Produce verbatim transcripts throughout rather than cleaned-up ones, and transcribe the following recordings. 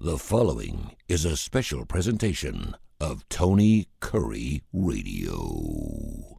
The following is a special presentation of Tony Curry Radio.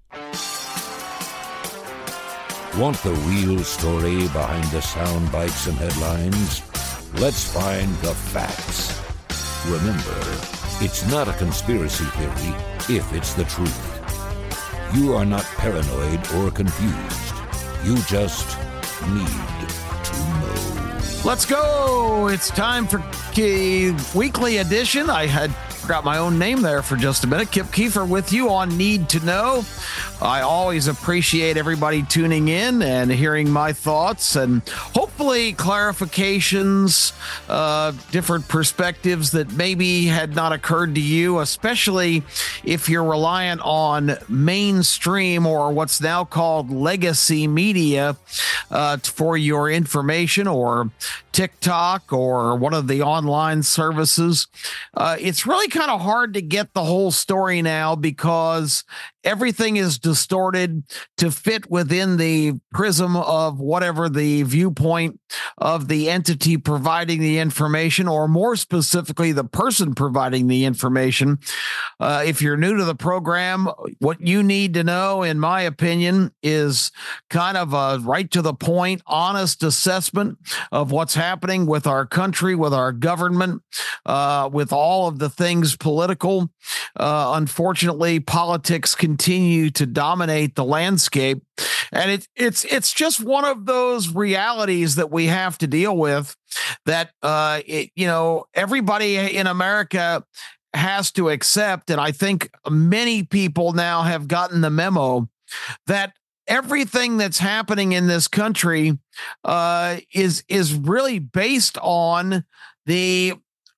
Want the real story behind the sound bites and headlines? Let's find the facts. Remember, it's not a conspiracy theory if it's the truth. You are not paranoid or confused. You just need to know. Let's go. It's time for Key Weekly Edition. I had forgot my own name there for just a minute. Kip Keefer with you on Need to Know. I always appreciate everybody tuning in and hearing my thoughts and hopefully clarifications, uh, different perspectives that maybe had not occurred to you, especially if you're reliant on mainstream or what's now called legacy media uh, for your information, or TikTok or one of the online services. Uh, it's really kind of hard to get the whole story now because everything is distorted to fit within the prism of whatever the viewpoint of the entity providing the information, or more specifically, the person providing the information. Uh, if you're new to the program, what you need to know, in my opinion, is kind of a right to the point, honest assessment of what's happening with our country, with our government, uh, with all of the things political. Uh, unfortunately, politics continue to dominate the landscape, and it, it's it's just one of those realities that we have to deal with. That uh, it, you know, everybody in America has to accept, and I think many people now have gotten the memo that everything that's happening in this country uh, is is really based on the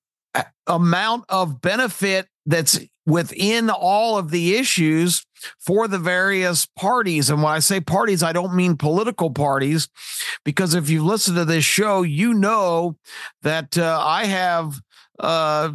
amount of benefit that's within all of the issues for the various parties. And when I say parties, I don't mean political parties, because if you listen to this show, you know that uh, I have uh,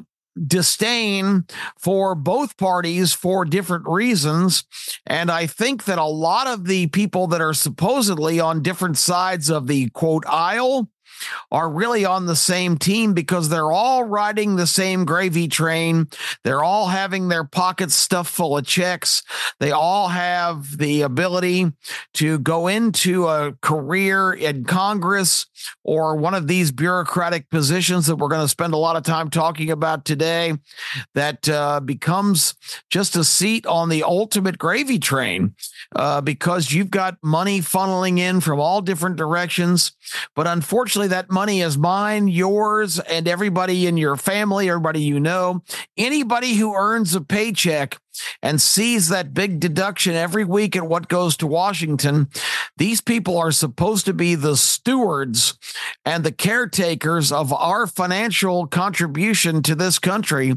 disdain for both parties for different reasons. And I think that a lot of the people that are supposedly on different sides of the quote aisle are really on the same team, because they're all riding the same gravy train. They're all having their pockets stuffed full of checks. They all have the ability to go into a career in Congress or one of these bureaucratic positions that we're going to spend a lot of time talking about today, that uh, becomes just a seat on the ultimate gravy train, uh, because you've got money funneling in from all different directions. But unfortunately, that money is mine, yours, and everybody in your family, everybody you know. Anybody who earns a paycheck and sees that big deduction every week at what goes to Washington, these people are supposed to be the stewards and the caretakers of our financial contribution to this country.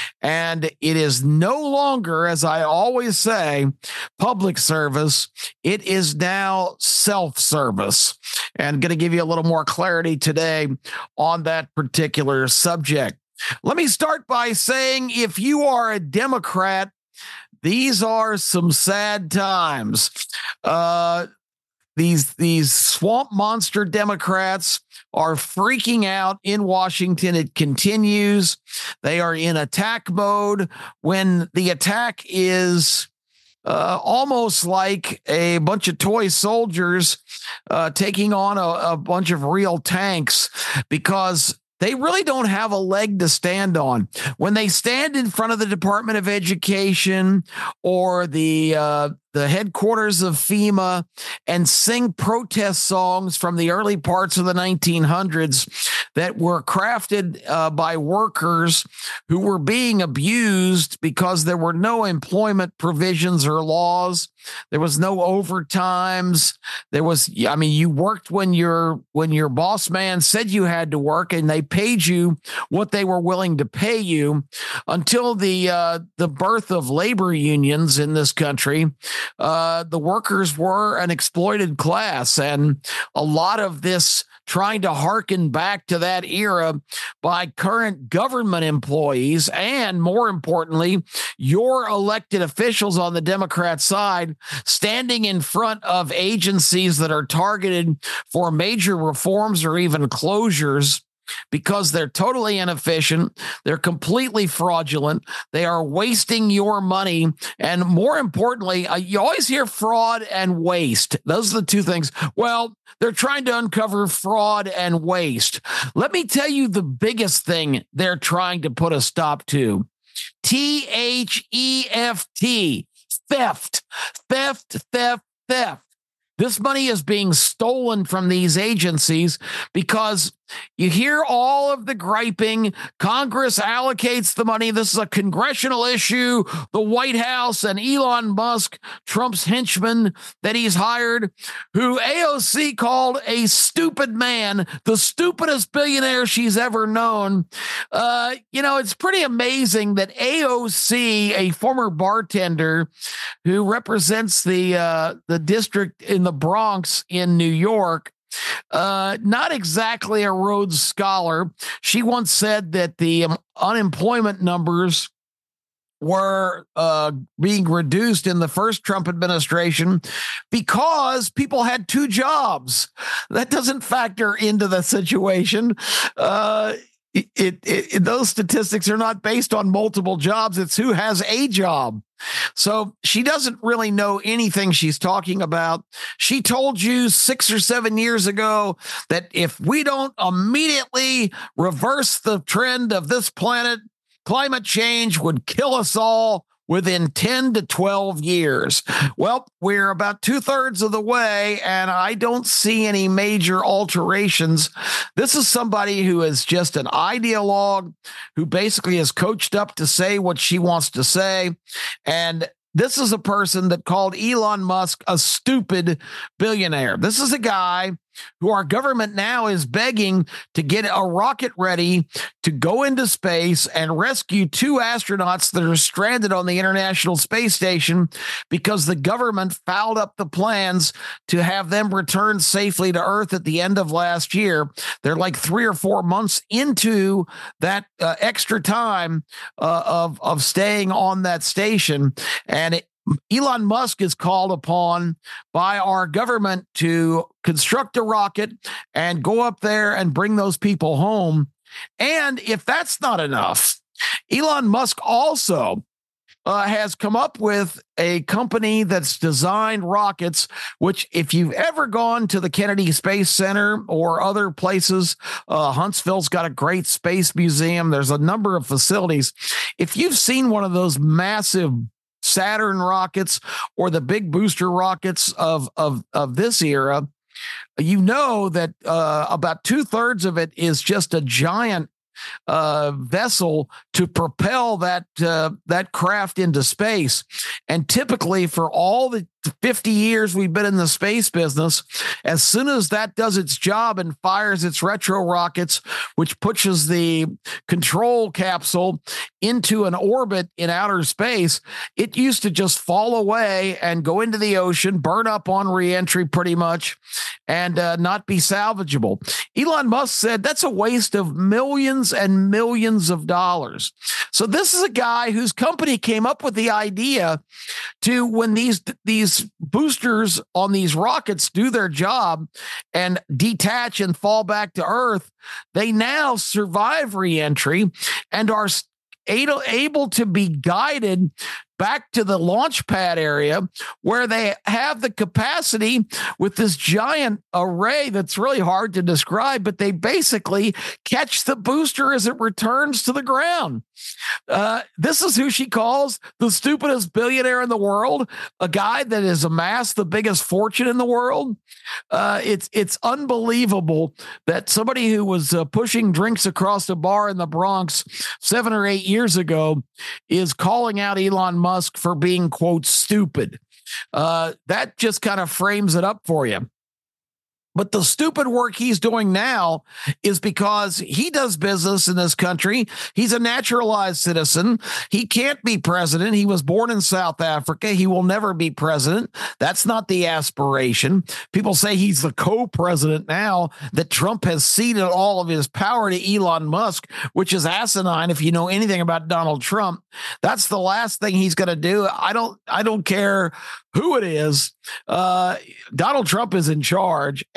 And it is no longer, as I always say, public service. It is now self-service. And going to give you a little more clarity today on that particular subject. Let me start by saying, if you are a Democrat, these are some sad times. Uh, these, these swamp monster Democrats are freaking out in Washington. It continues. They are in attack mode when the attack is Uh, almost like a bunch of toy soldiers uh, taking on a, a bunch of real tanks, because they really don't have a leg to stand on. When they stand in front of the Department of Education or the uh, the headquarters of FEMA and sing protest songs from the early parts of the nineteen hundreds that were crafted uh, by workers who were being abused because there were no employment provisions or laws. There was no overtimes. There was, I mean, you worked when your when your boss man said you had to work, and they paid you what they were willing to pay you, until the uh, the birth of labor unions in this country. Uh, the workers were an exploited class, and a lot of this trying to hearken back to that era by current government employees, and more importantly, your elected officials on the Democrat side standing in front of agencies that are targeted for major reforms or even closures. because they're totally inefficient. They're completely fraudulent. They are wasting your money. And more importantly, uh, you always hear fraud and waste. Those are the two things. Well, they're trying to uncover fraud and waste. Let me tell you the biggest thing they're trying to put a stop to. T H E F T, theft, theft, theft, theft. This money is being stolen from these agencies because you hear all of the griping. Congress allocates the money. This is a congressional issue. The White House and Elon Musk, Trump's henchman that he's hired, who A O C called a stupid man, the stupidest billionaire she's ever known. Uh, you know, it's pretty amazing that A O C, a former bartender who represents the uh, the district in the Bronx in New York, Uh, not exactly a Rhodes Scholar. She once said that the um, unemployment numbers were uh, being reduced in the first Trump administration because people had two jobs. That doesn't factor into the situation. Uh, It, it, it, those statistics are not based on multiple jobs. It's who has a job. So she doesn't really know anything she's talking about. She told you six or seven years ago that if we don't immediately reverse the trend of this planet, climate change would kill us all within ten to twelve years. Well, we're about two thirds of the way, and I don't see any major alterations. This is somebody who is just an ideologue who basically is coached up to say what she wants to say. And this is a person that called Elon Musk a stupid billionaire. This is a guy who our government now is begging to get a rocket ready to go into space and rescue two astronauts that are stranded on the International Space Station because the government fouled up the plans to have them return safely to Earth at the end of last year. They're like three or four months into that uh, extra time uh, of, of staying on that station. And it, Elon Musk is called upon by our government to construct a rocket and go up there and bring those people home. And if that's not enough, Elon Musk also uh, has come up with a company that's designed rockets, which if you've ever gone to the Kennedy Space Center or other places, uh, Huntsville's got a great space museum. There's a number of facilities. If you've seen one of those massive Saturn rockets or the big booster rockets of of of this era, you know that uh, about two thirds of it is just a giant uh, vessel to propel that uh, that craft into space. And typically, for all the fifty years we've been in the space business, as soon as that does its job and fires its retro rockets, which pushes the control capsule into an orbit in outer space, it used to just fall away and go into the ocean, burn up on reentry pretty much, and uh, not be salvageable. Elon Musk said that's a waste of millions and millions of dollars. So this is a guy whose company came up with the idea to, when these these boosters on these rockets do their job and detach and fall back to Earth, they now survive reentry and are able, able to be guided back to the launch pad area where they have the capacity with this giant array that's really hard to describe, but they basically catch the booster as it returns to the ground. Uh, this is who she calls the stupidest billionaire in the world, a guy that has amassed the biggest fortune in the world. Uh, it's it's unbelievable that somebody who was uh, pushing drinks across a bar in the Bronx seven or eight years ago is calling out Elon Musk for being, quote, stupid. Uh, that just kind of frames it up for you. But the stupid work he's doing now is because he does business in this country. He's a naturalized citizen. He can't be president. He was born in South Africa. He will never be president. That's not the aspiration. People say he's the co-president now, that Trump has ceded all of his power to Elon Musk, which is asinine if you know anything about Donald Trump. That's the last thing he's going to do. I don't, I don't care who it is. Uh, Donald Trump is in charge,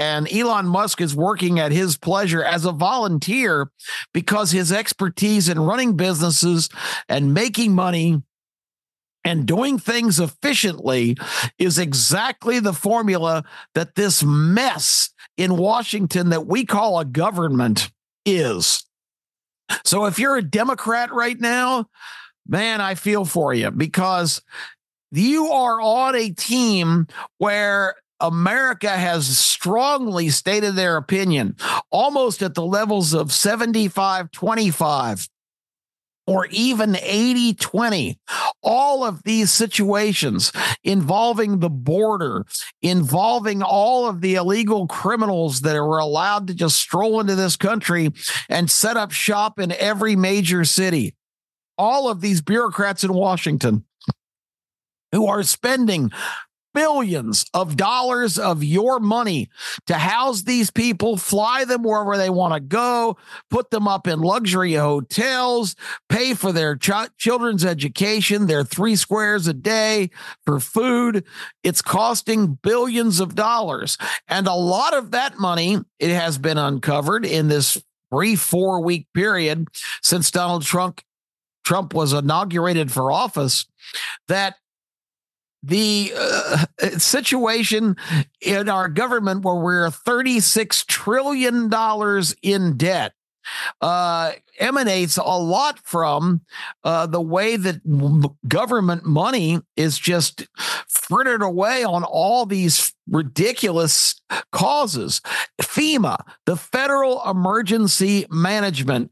and Elon Musk is working at his pleasure as a volunteer because his expertise in running businesses and making money and doing things efficiently is exactly the formula that this mess in Washington that we call a government is. So if you're a Democrat right now, man, I feel for you, because you are on a team where America has strongly stated their opinion, almost at the levels of seventy-five twenty-five. Or even eighty twenty, all of these situations involving the border, involving all of the illegal criminals that are allowed to just stroll into this country and set up shop in every major city. All of these bureaucrats in Washington who are spending billions of dollars of your money to house these people, fly them wherever they want to go, put them up in luxury hotels, pay for their ch- children's education, their three squares a day for food. It's costing billions of dollars. And a lot of that money, it has been uncovered in this brief four-week period since Donald Trump, Trump was inaugurated for office, that the uh, situation in our government where we're thirty-six trillion dollars in debt uh, emanates a lot from uh, the way that government money is just frittered away on all these ridiculous causes. FEMA, the Federal Emergency Management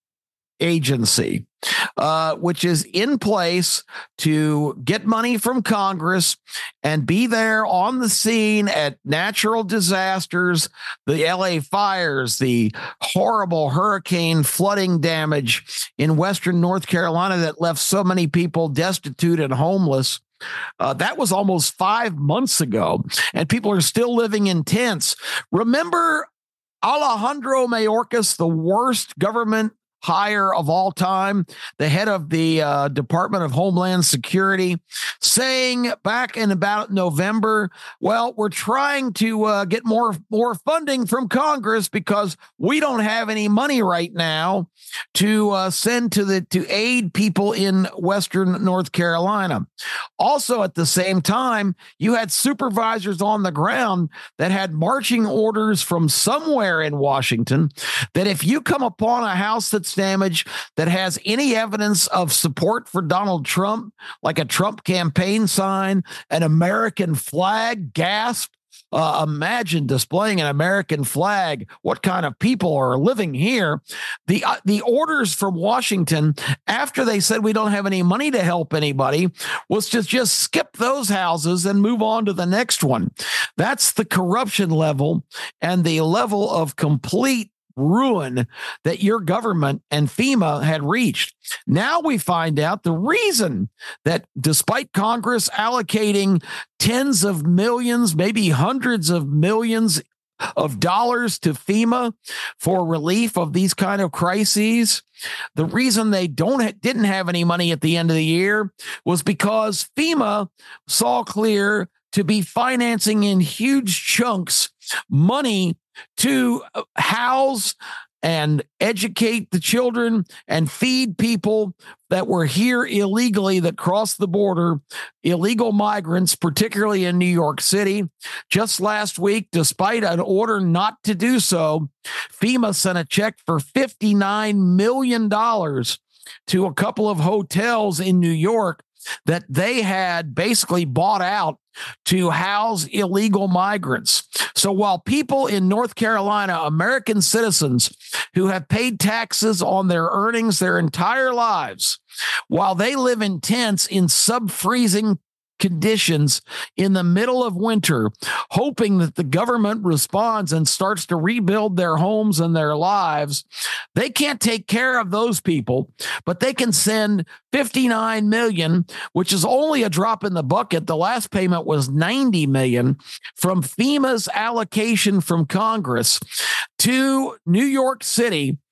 Agency, uh, which is in place to get money from Congress and be there on the scene at natural disasters, the L A fires, the horrible hurricane flooding damage in Western North Carolina that left so many people destitute and homeless. Uh, that was almost five months ago, and people are still living in tents. Remember Alejandro Mayorkas, the worst government hire of all time, the head of the uh, Department of Homeland Security, saying back in about November, well, we're trying to uh, get more, more funding from Congress because we don't have any money right now to uh, send to the to aid people in Western North Carolina. Also, at the same time, you had supervisors on the ground that had marching orders from somewhere in Washington that if you come upon a house that's damage that has any evidence of support for Donald Trump, like a Trump campaign sign, an American flag, gasp. Uh, imagine displaying an American flag. What kind of people are living here? The uh, the orders from Washington, after they said we don't have any money to help anybody, was to just skip those houses and move on to the next one. That's the corruption level and the level of complete ruin that your government and FEMA had reached. Now we find out the reason that despite Congress allocating tens of millions, maybe hundreds of millions of dollars to FEMA for relief of these kind of crises, the reason they don't didn't have any money at the end of the year was because FEMA saw clear to be financing in huge chunks money to house and educate the children and feed people that were here illegally, that crossed the border, illegal migrants, particularly in New York City. Just last week, despite an order not to do so, FEMA sent a check for fifty-nine million dollars to a couple of hotels in New York that they had basically bought out to house illegal migrants. So while people in North Carolina, American citizens who have paid taxes on their earnings their entire lives, while they live in tents in sub-freezing conditions in the middle of winter, hoping that the government responds and starts to rebuild their homes and their lives, they can't take care of those people, but they can send fifty-nine million dollars, which is only a drop in the bucket. The last payment was ninety million dollars from FEMA's allocation from Congress to New York City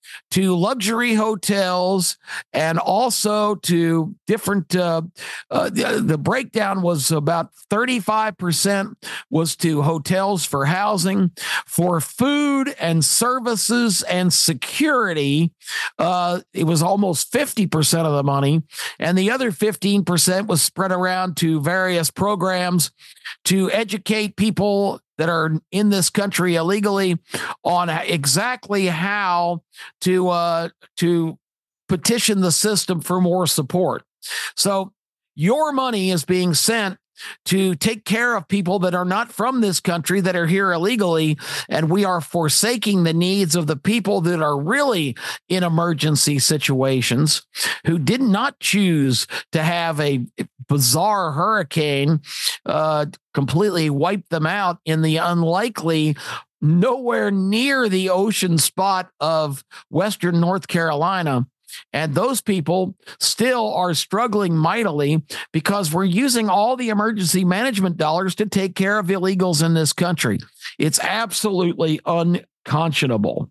to luxury hotels and also to different, uh, uh, the, the breakdown was about thirty-five percent was to hotels for housing, for food and services and security. Uh, it was almost fifty percent of the money. And the other fifteen percent was spread around to various programs to educate people that are in this country illegally on exactly how to uh, to petition the system for more support. So your money is being sent to take care of people that are not from this country, that are here illegally, and we are forsaking the needs of the people that are really in emergency situations, who did not choose to have a bizarre hurricane uh, completely wipe them out in the unlikely, nowhere near the ocean spot of Western North Carolina. And those people still are struggling mightily because we're using all the emergency management dollars to take care of illegals in this country. It's absolutely unconscionable.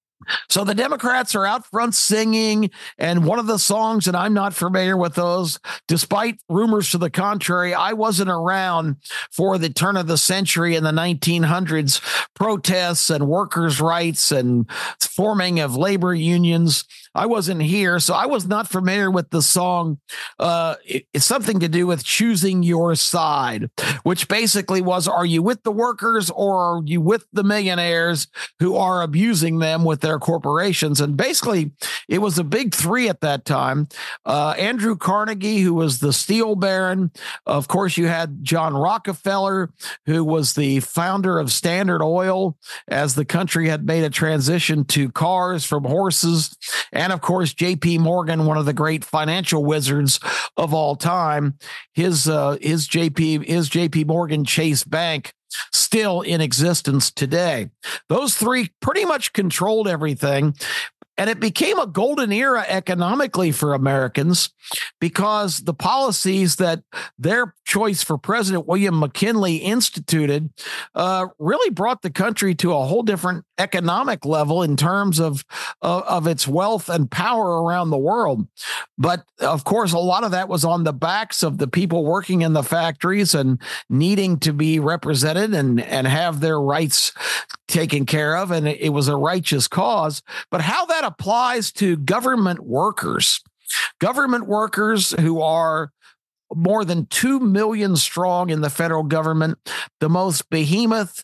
So the Democrats are out front singing, and one of the songs, and I'm not familiar with those, despite rumors to the contrary. I wasn't around for the turn of the century in the nineteen hundreds, protests and workers' rights and forming of labor unions. I wasn't here, so I was not familiar with the song. Uh, it, it's something to do with choosing your side, which basically was, are you with the workers or are you with the millionaires who are abusing them with their corporations? And basically, it was a big three at that time. Uh, Andrew Carnegie, who was the steel baron. Of course, you had John Rockefeller, who was the founder of Standard Oil as the country had made a transition to cars from horses. And of course, J P Morgan, one of the great financial wizards of all time, his uh, his J P his J P Morgan Chase Bank, still in existence today. Those three pretty much controlled everything. And it became a golden era economically for Americans because the policies that their choice for President William McKinley instituted uh, really brought the country to a whole different economic level in terms of, of, of its wealth and power around the world. But of course, a lot of that was on the backs of the people working in the factories and needing to be represented and, and have their rights taken care of. And it was a righteous cause. But how that applies to government workers, government workers who are more than two million strong in the federal government, the most behemoth,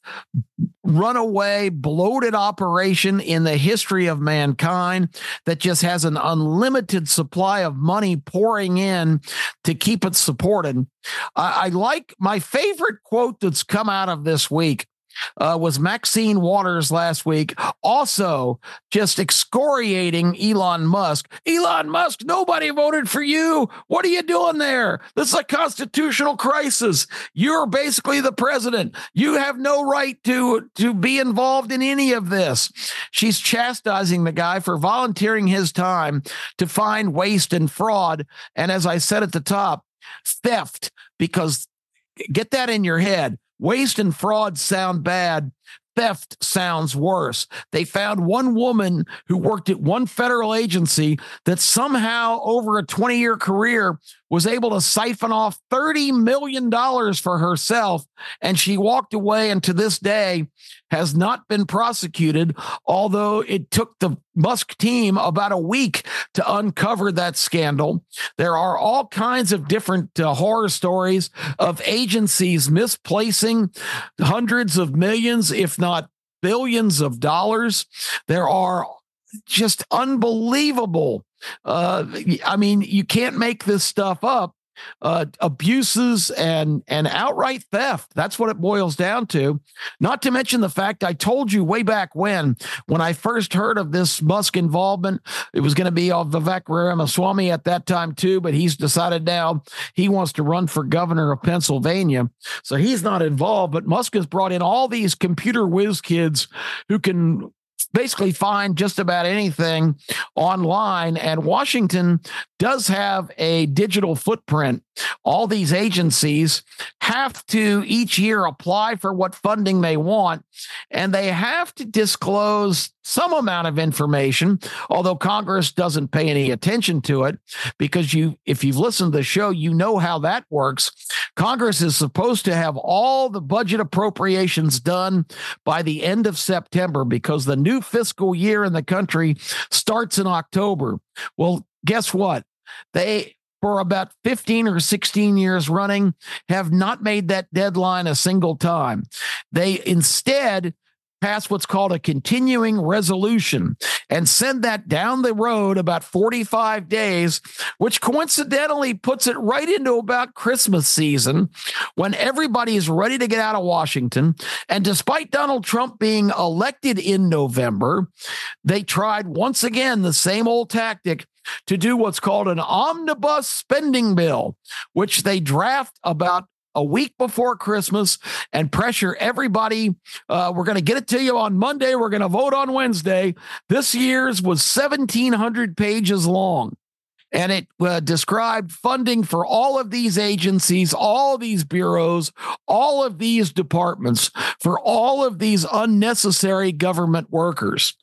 runaway, bloated operation in the history of mankind that just has an unlimited supply of money pouring in to keep it supported. I, I like my favorite quote that's come out of this week. Uh, was Maxine Waters last week, also just excoriating Elon Musk. Elon Musk, nobody voted for you. What are you doing there? This is a constitutional crisis. You're basically the president. You have no right to, to be involved in any of this. She's chastising the guy for volunteering his time to find waste and fraud. And as I said at the top, theft, because get that in your head. Waste and fraud sound bad. Theft sounds worse. They found one woman who worked at one federal agency that somehow over a twenty-year career was able to siphon off thirty million dollars for herself, and she walked away and to this day has not been prosecuted, although it took the Musk team about a week to uncover that scandal. There are all kinds of different uh, horror stories of agencies misplacing hundreds of millions, if not billions of dollars. There are just unbelievable. Uh, I mean, you can't make this stuff up. Uh, abuses and and outright theft. That's what it boils down to. Not to mention the fact I told you way back when, when I first heard of this Musk involvement, it was going to be of Vivek Ramaswamy at that time too, but he's decided now he wants to run for governor of Pennsylvania. So he's not involved, but Musk has brought in all these computer whiz kids who can basically find just about anything online. And Washington does have a digital footprint. All these agencies have to each year apply for what funding they want, and they have to disclose some amount of information, although Congress doesn't pay any attention to it, because you, if you've listened to the show, you know how that works. Congress is supposed to have all the budget appropriations done by the end of September, because the new fiscal year in the country starts in October. Well, guess what? They, for about fifteen or sixteen years running, have not made that deadline a single time. They instead pass what's called a continuing resolution and send that down the road about forty-five days, which coincidentally puts it right into about Christmas season, when everybody is ready to get out of Washington. And despite Donald Trump being elected in November, they tried once again the same old tactic to do what's called an omnibus spending bill, which they draft about a week before Christmas and pressure everybody. Uh, we're going to get it to you on Monday. We're going to vote on Wednesday. This year's was seventeen hundred pages long. And it uh, described funding for all of these agencies, all of these bureaus, all of these departments, for all of these unnecessary government workers.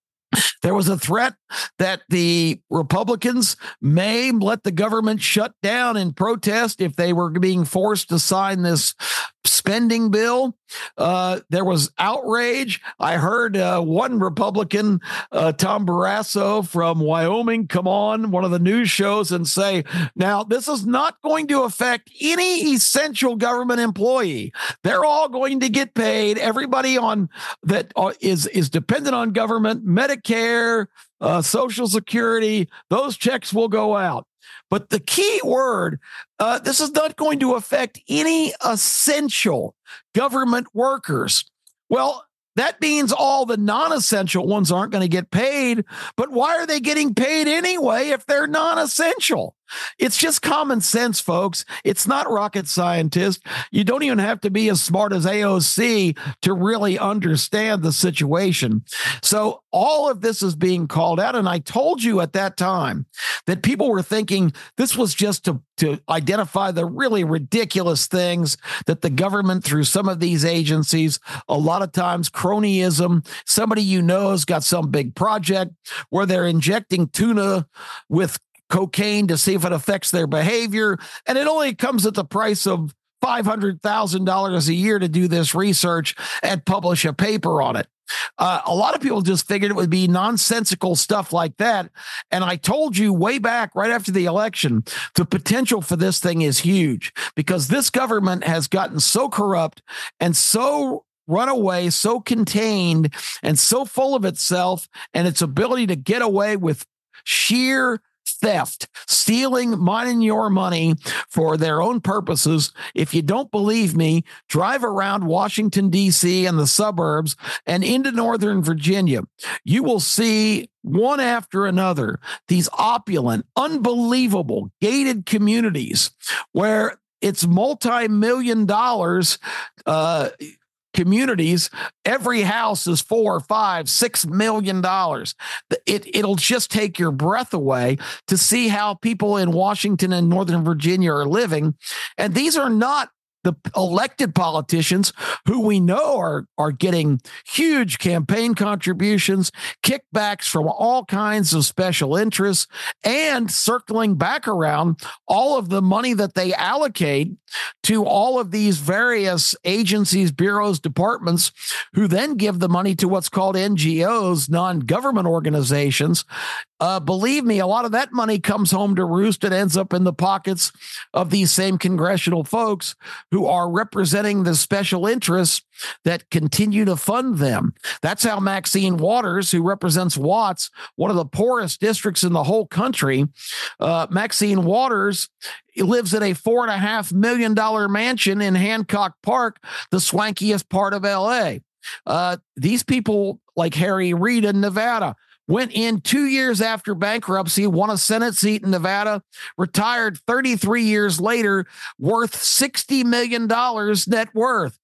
There was a threat that the Republicans may let the government shut down in protest if they were being forced to sign this spending bill. Uh, there was outrage. I heard uh, one Republican, uh, Tom Barrasso from Wyoming, come on one of the news shows and say, now, this is not going to affect any essential government employee. They're all going to get paid. Everybody on that is, is dependent on government, Medicare, uh, Social Security, those checks will go out. But the key word, uh, this is not going to affect any essential government workers. Well, that means all the non-essential ones aren't going to get paid. But why are they getting paid anyway if they're non-essential? It's just common sense, folks. It's not rocket scientist. You don't even have to be as smart as A O C to really understand the situation. So all of this is being called out. And I told you at that time that people were thinking this was just to, to identify the really ridiculous things that the government, through some of these agencies, a lot of times cronyism, somebody you know has got some big project where they're injecting tuna with cocaine to see if it affects their behavior. And it only comes at the price of five hundred thousand dollars a year to do this research and publish a paper on it. Uh, a lot of people just figured it would be nonsensical stuff like that. And I told you way back, right after the election, the potential for this thing is huge, because this government has gotten so corrupt and so run away, so contained and so full of itself and its ability to get away with sheer theft, stealing mine and your money for their own purposes. If you don't believe me, drive around Washington, D C and the suburbs and into Northern Virginia. You will see one after another these opulent, unbelievable gated communities where it's multi-million dollars uh communities. Every house is four, five, six million dollars. It, it'll just take your breath away to see how people in Washington and Northern Virginia are living. And these are not the elected politicians who we know are, are getting huge campaign contributions, kickbacks from all kinds of special interests, and circling back around all of the money that they allocate to all of these various agencies, bureaus, departments, who then give the money to what's called N G Os, non-government organizations. Uh, believe me, a lot of that money comes home to roost and ends up in the pockets of these same congressional folks who are representing the special interests that continue to fund them. That's how Maxine Waters, who represents Watts, one of the poorest districts in the whole country, uh, Maxine Waters lives in a four and a half million dollar mansion in Hancock Park, the swankiest part of L A. Uh, these people, like Harry Reid in Nevada, went in two years after bankruptcy, won a Senate seat in Nevada, retired thirty-three years later, worth sixty million dollars net worth.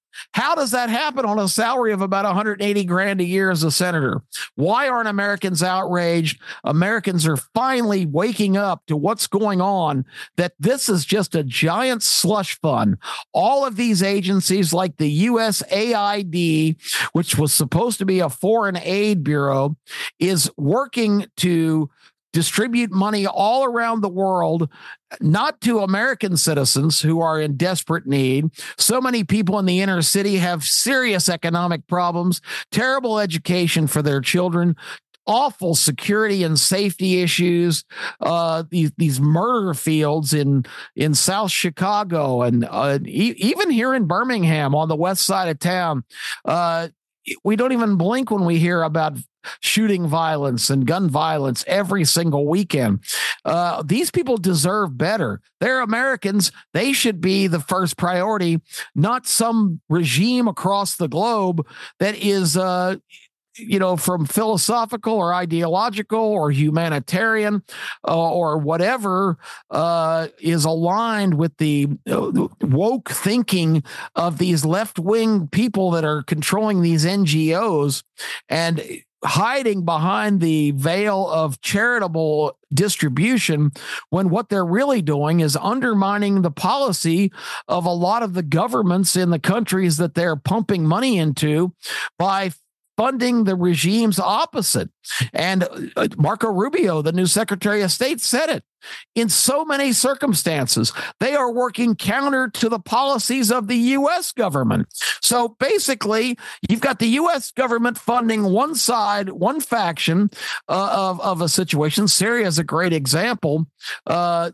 How does that happen on a salary of about one hundred eighty grand a year as a senator? Why aren't Americans outraged? Americans are finally waking up to what's going on, that this is just a giant slush fund. All of these agencies like the U S A I D, which was supposed to be a foreign aid bureau, is working to distribute money all around the world, not to American citizens who are in desperate need. So many people in the inner city have serious economic problems, terrible education for their children, awful security and safety issues, uh, these, these murder fields in, in South Chicago and uh, e- even here in Birmingham on the west side of town. Uh, we don't even blink when we hear about shooting violence and gun violence every single weekend. Uh, these people deserve better. They're Americans. They should be the first priority, not some regime across the globe that is, uh, you know, from philosophical or ideological or humanitarian uh, or whatever uh, is aligned with the uh, woke thinking of these left-wing people that are controlling these N G Os and hiding behind the veil of charitable distribution, when what they're really doing is undermining the policy of a lot of the governments in the countries that they're pumping money into by funding the regimes opposite. And Marco Rubio, the new Secretary of State, said it. In so many circumstances, they are working counter to the policies of the U S government. So basically, you've got the U S government funding one side, one faction uh, of, of a situation. Syria is a great example. Uh,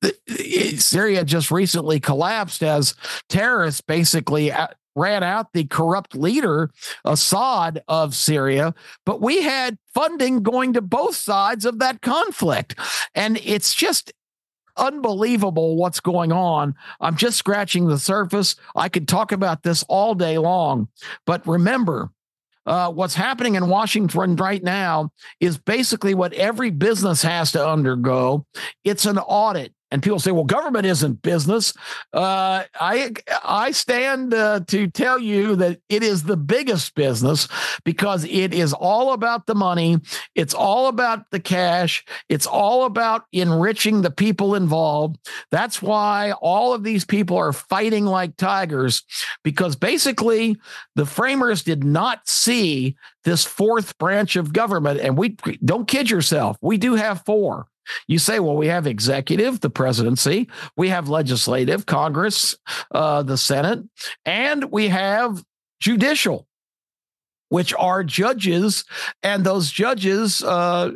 Syria just recently collapsed as terrorists basically ran out the corrupt leader, Assad, of Syria, but we had funding going to both sides of that conflict. And it's just unbelievable what's going on. I'm just scratching the surface. I could talk about this all day long, but remember, Uh, what's happening in Washington right now is basically what every business has to undergo. It's an audit. And people say, well, government isn't business. Uh, I I stand uh, to tell you that it is the biggest business, because it is all about the money. It's all about the cash. It's all about enriching the people involved. That's why all of these people are fighting like tigers, because basically the framers did not see this fourth branch of government. And we don't kid yourself. We do have four. You say, well, we have executive, the presidency, we have legislative, Congress, uh, the Senate, and we have judicial, which are judges. And those judges uh,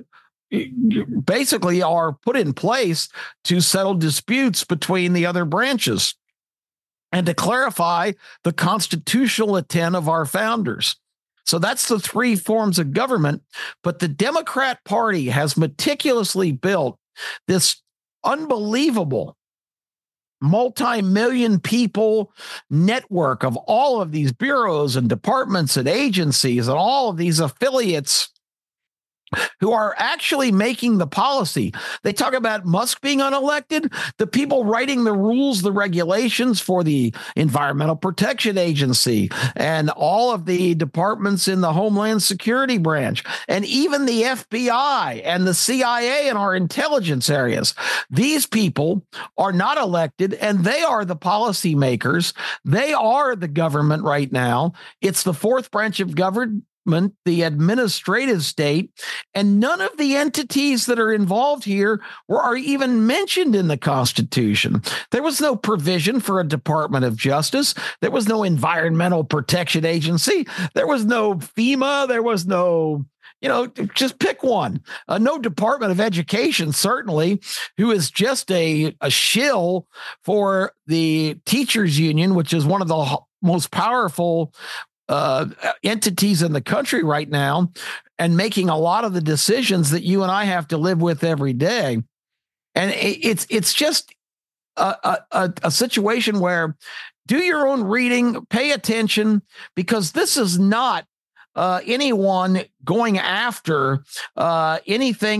basically are put in place to settle disputes between the other branches and to clarify the constitutional intent of our founders. So that's the three forms of government. But the Democrat Party has meticulously built this unbelievable multi-million people network of all of these bureaus and departments and agencies and all of these affiliates who are actually making the policy. They talk about Musk being unelected. The people writing the rules, the regulations for the Environmental Protection Agency and all of the departments in the Homeland Security branch, and even the F B I and the C I A in our intelligence areas. These people are not elected, and they are the policy makers. They are the government right now. It's the fourth branch of government, the administrative state, and none of the entities that are involved here were are even mentioned in the Constitution. There was no provision for a Department of Justice. There was no Environmental Protection Agency. There was no FEMA. There was no, you know, just pick one. Uh, no Department of Education, certainly, who is just a, a shill for the teachers union, which is one of the most powerful Uh, entities in the country right now, and making a lot of the decisions that you and I have to live with every day. And it's it's just a, a, a situation where do your own reading, pay attention, because this is not uh, anyone going after uh, anything that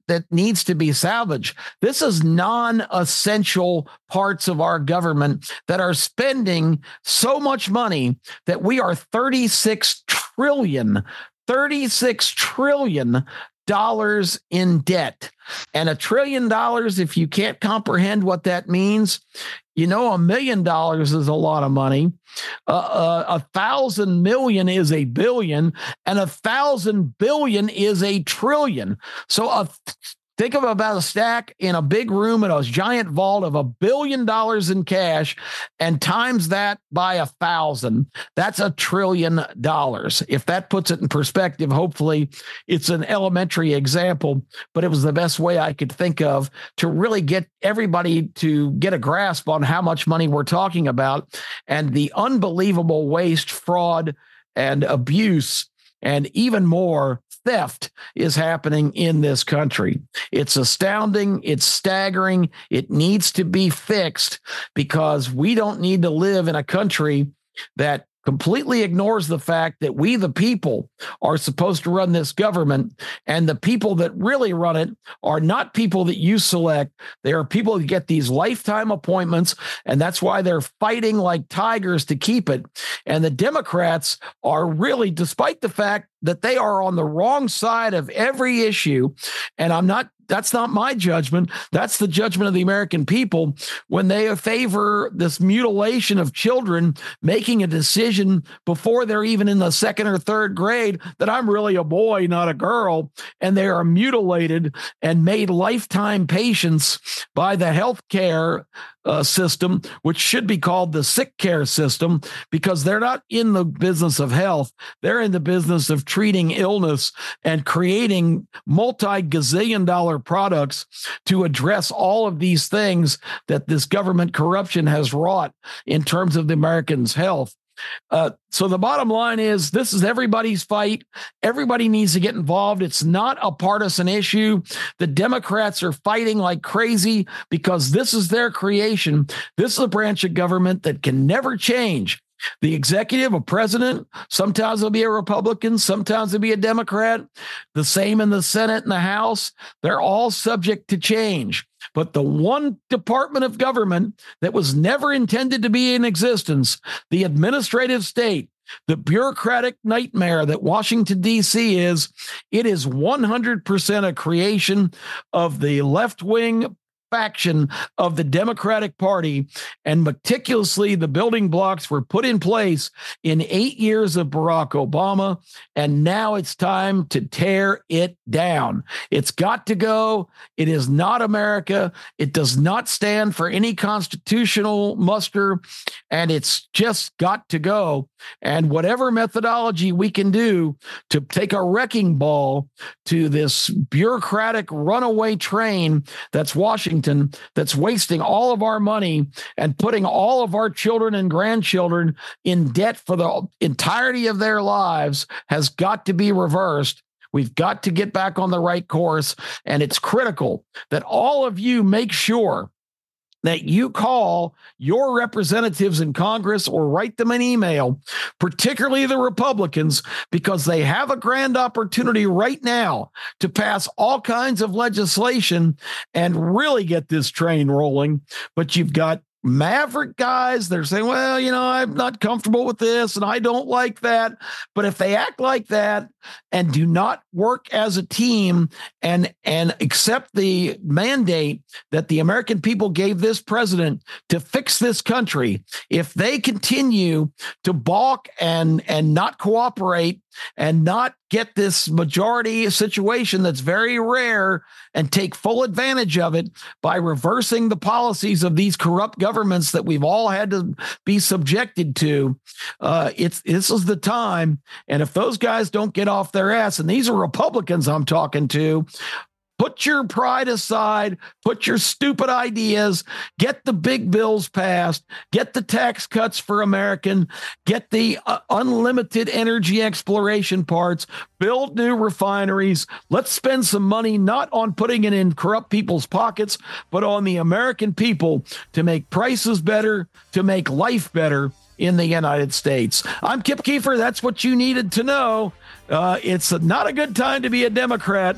that needs to be salvaged. This is non-essential parts of our government that are spending so much money that we are thirty-six trillion, thirty-six trillion dollars in debt. And a trillion dollars, if you can't comprehend what that means, you know, a million dollars is a lot of money. Uh, uh, a thousand million is a billion, and a thousand billion is a trillion. So a Think of about a stack in a big room in a giant vault of a billion dollars in cash, and times that by a thousand. That's a trillion dollars. If that puts it in perspective, hopefully it's an elementary example, but it was the best way I could think of to really get everybody to get a grasp on how much money we're talking about and the unbelievable waste, fraud, and abuse, and even more theft is happening in this country. It's astounding. It's staggering. It needs to be fixed because we don't need to live in a country that completely ignores the fact that we, the people, are supposed to run this government, and the people that really run it are not people that you select. They are people that get these lifetime appointments, and that's why they're fighting like tigers to keep it. And the Democrats are really, despite the fact that they are on the wrong side of every issue, and I'm not That's not my judgment. That's the judgment of the American people when they favor this mutilation of children, making a decision before they're even in the second or third grade that I'm really a boy, not a girl. And they are mutilated and made lifetime patients by the healthcare Uh, system, which should be called the sick care system, because they're not in the business of health. They're in the business of treating illness and creating multi-gazillion dollar products to address all of these things that this government corruption has wrought in terms of the Americans' health. Uh, so the bottom line is this is everybody's fight. Everybody needs to get involved. It's not a partisan issue. The Democrats are fighting like crazy because this is their creation. This is a branch of government that can never change. The executive, a president, sometimes it'll be a Republican, sometimes it'll be a Democrat. The same in the Senate and the House. They're all subject to change. But the one department of government that was never intended to be in existence, the administrative state, the bureaucratic nightmare that Washington, D C is, it is one hundred percent a creation of the left-wing faction of the Democratic Party, and meticulously the building blocks were put in place in eight years of Barack Obama, and now it's time to tear it down. It's got to go. It is not America. It does not stand for any constitutional muster, and it's just got to go. And whatever methodology we can do to take a wrecking ball to this bureaucratic runaway train that's Washington, that's wasting all of our money and putting all of our children and grandchildren in debt for the entirety of their lives, has got to be reversed. We've got to get back on the right course. And it's critical that all of you make sure that you call your representatives in Congress or write them an email, particularly the Republicans, because they have a grand opportunity right now to pass all kinds of legislation and really get this train rolling. But you've got maverick guys, they're saying, well, you know, I'm not comfortable with this and I don't like that. But if they act like that and do not work as a team and, and accept the mandate that the American people gave this president to fix this country, if they continue to balk and, and not cooperate and not get this majority situation that's very rare and take full advantage of it by reversing the policies of these corrupt governments that we've all had to be subjected to, uh, it's this is the time. And if those guys don't get off their ass, and these are Republicans I'm talking to, put your pride aside, put your stupid ideas, get the big bills passed, get the tax cuts for American, get the uh, unlimited energy exploration parts, build new refineries. Let's spend some money not on putting it in corrupt people's pockets, but on the American people to make prices better, to make life better in the United States. I'm Kip Keefer. That's what you needed to know. Uh, it's not a good time to be a Democrat,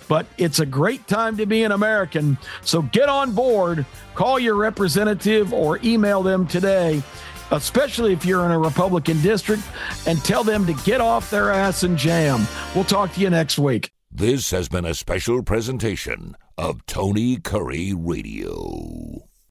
but it's a great time to be an American. So get on board, call your representative or email them today, especially if you're in a Republican district, and tell them to get off their ass and jam. We'll talk to you next week. This has been a special presentation of Tony Curry Radio.